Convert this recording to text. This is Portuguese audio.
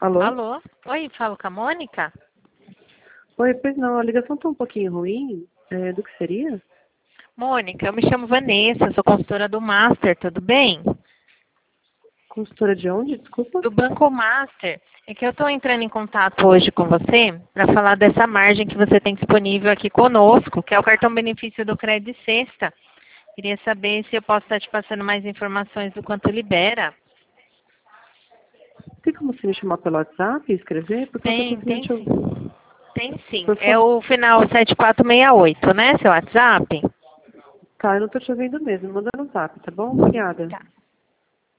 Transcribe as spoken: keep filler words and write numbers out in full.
Alô? Alô? Oi, falo com a Mônica? Oi, pois não, a ligação tá um pouquinho ruim. É, do que seria? Mônica, eu me chamo Vanessa, sou consultora do Master, tudo bem? Consultora de onde? Desculpa. Do Banco Master. É que eu estou entrando em contato hoje com você para falar dessa margem que você tem disponível aqui conosco, que é o cartão benefício do Crédito Sexta. Queria saber se eu posso estar te passando mais informações do quanto libera. Tem como você me chamar pelo WhatsApp e escrever? Porque eu não tô Tem, conseguindo tem te sim. ouvir. Tem sim. Por É favor. o final sete quatro seis oito, né, seu WhatsApp? Tá, eu não tô te ouvindo mesmo. Manda no zap, tá bom? Obrigada. Tá.